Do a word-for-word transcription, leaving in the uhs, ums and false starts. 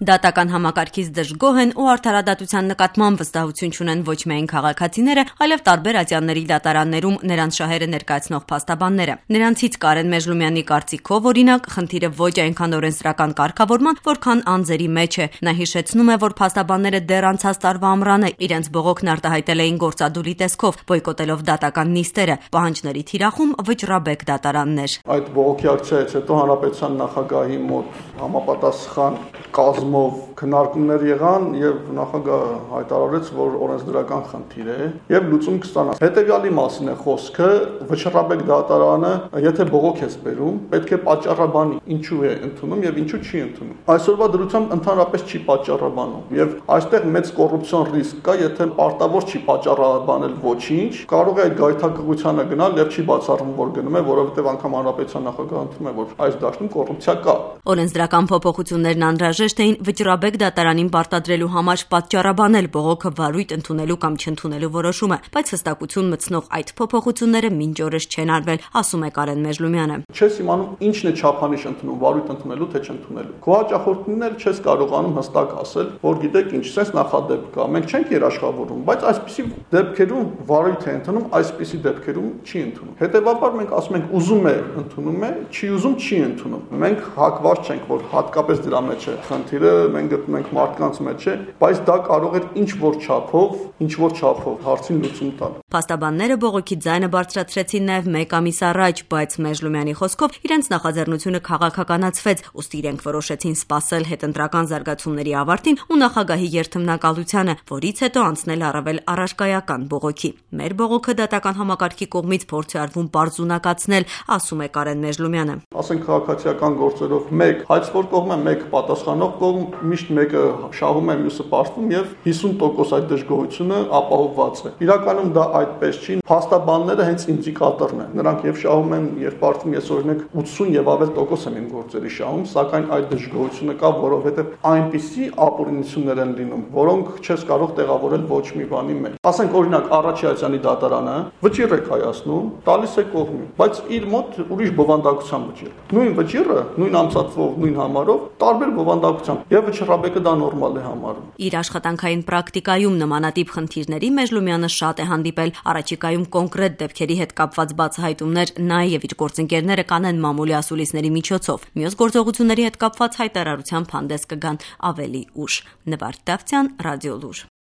Դատական համակարգից դժգոհ են ու արդարադատության նկատմամբ վստահություն չունեն ոչ միայն քաղաքացիները, այլև տարբեր ատյանների դատարաններում նրանց շահերը ներկայացնող փաստաբանները։ Նրանցից Կարեն Մեժլումյանի կարծիքով, օրինակ, խնդիրը ոչ այնքան օրենսդրական կարգավորման, որքան անձերի մեջ է։ Նա հիշեցնում է, որ փաստաբանները դեռ անցած տարվա ամռանը իրենց բողոքն արտահայտել էին գործադուլի տեսքով, բոյկոտելով դատական նիստերը, պահանջների թիրախում վճռաբեկ դատարաններ։ Այդ բողոքի ակցիայից հետո հանրապետության նախագահի մոտ համապատասխան կազմով քննարկումներ եղան եւ նախագահը հայտարարեց, որ օրենսդրական խնդիր է եւ լուծում կստանա։ Հետեւյալի մասին է խոսքը. վճռաբեկ դատարանը, եթե բողոք է բերում, պետք է պատճառաբանի ինչու է ընդունում եւ ինչու չի ընդունում։ Այսօրվա դրությամբ ընդհանրապես չի պատճառաբանում եւ այստեղ մեծ կոռուպցիոն ռիսկ կա, եթե պարտավոր չի պատճառաբանել ոչինչ, կարող է այդ գայթակղությանը գնալ եւ չի բացառվում, որ գնում է, որովհետեւ անգամ հանրապետության նախագահը ընդունում է, որ այս դաշտում կոռուպցիա կա։ Օրենսդրական փոփոխություններն անհրաժեշտ էին վճռաբեկ դատարանին պարտադրելու համար պատճառաբանել բողոքը վարույթ ընդունելու կամ չընդունելու որոշումը, բայց հստակություն մտցնող այդ փոփոխությունները մինչ օրս չեն արվել, ասում է Կարեն Մեժլումյանը։ Չես իմանում ինչն է չափանիշ ընդունում, վարույթ ընդունելու թե չընդունելու։ Քո հաճախորդին էլ չես կարողանում հստակ ասել, որ գիտեք ինչ, sense նախադեպք կա։ Մենք չենք երաշխավորում, բայց այսպիսի դեպքերում վարույթ է ընդունում, այսպիսի դեպքերում չի ընդունում։ Հետևաբար մենք ասում ենք ուզում է ընդունում է, չի ուզում չի ընդունում։ Մենք հակված չենք, որ հատկապես դրա մեջ է խնդիրը, մենք գտնում ենք մարդկանց մեջ է, բայց դա կարող էր ինչ որ չափով, ինչ որ չափով հարցին լուծում տալ։ Փաստաբանները բողոքի ձայնը բարձրացրեցին նաև մեկ ամիս առաջ, բայց Մեժլումյանի խոսքով իրենց նախաձեռնությունը քաղաքականացվեց, ուստի իրենք որոշեցին սպասել հետընտրական զարգացումների ավարտին ու նախագահի երթմնակալությանը, որից հետո անցնել առավել առարկայական բողոքի։ Մեր բողոքը դատական համակարգի կողմից փորձ է արվում պարզունակացնել, ասում է Կարեն Մեժլումյանը։ Ասենք քաղաքացիական գործերով մեկ հայցվոր կողմ է, մեկ պատասխանող կողմ, միշտ մեկը շահում է, մյուսը պարտվում եւ հիսուն տոկոս այդ դժգոհությունը ապահովված է։ Իրականում դա այդպես չի։ Փաստաբանները հենց ինդիկատորն են։ Նրանք եւ շահում են, եւ պարտվում, ես օրինակ ութսուն եւ ավել տոկոս եմ իմ գործերի շահում, սակայն այդ դժգոհությունը կա, որովհետեւ այնպիսի ապօրինություններ են լինում, որոնք չես կարող տեղավորել ոչ մի բանի մեջ։ Ասենք օրինակ Առաջիացյանի դատարանը վճիռ է կայացնում, տալիս է կողմին, բայց իր մոտ ուրիշ բովանդակության վճիռ։ Նույն վճիռը, նույն ամսաթվով, նույն համարով տարբեր բովանդակությամբ եւ վճռաբեկը դա նորմալ է համարում։ Իր աշխատանքային պրակտիկայում նմանատիպ խնդիրների Մեժլումյանը շատ է հանդիպել, առաջիկայում կոնկրետ դեպքերի հետ կապված բացահայտումներ նա եւ իր գործընկերները կանեն մամուլի ասուլիսների միջոցով։ Մյուս գործողությունների հետ կապված հայտարարությամբ հանդես կգան ավելի ուշ։ Նվարդ Դավթյան, Ռադիոլուր։